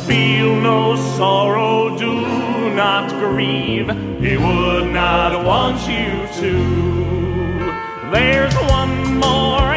Feel no sorrow, do not grieve. He would not want you to. There's one more